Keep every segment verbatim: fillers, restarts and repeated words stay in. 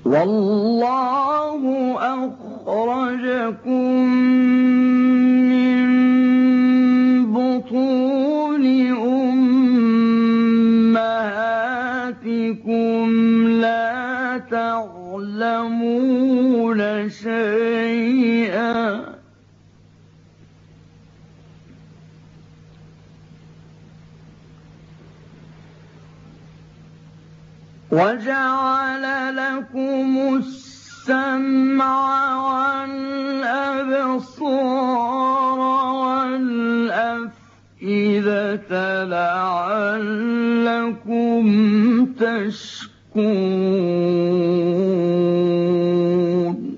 والله أخرجكم من بطون أمهاتكم لا تعلمون شيئا وجعل لكم السمع والأبصار والأفئدة لعلكم تشكرون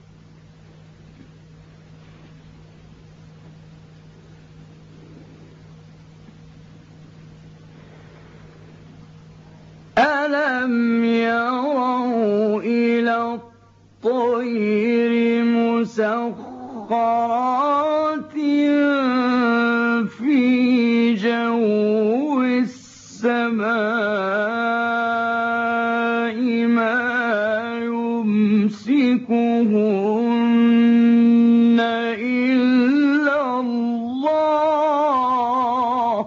ألم يروا إلى الطير مسخرات في جو السماء ما يمسكهن إلا الله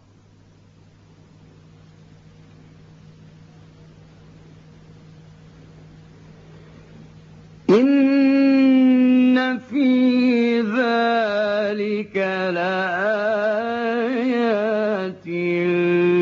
إن في ذلك لآيات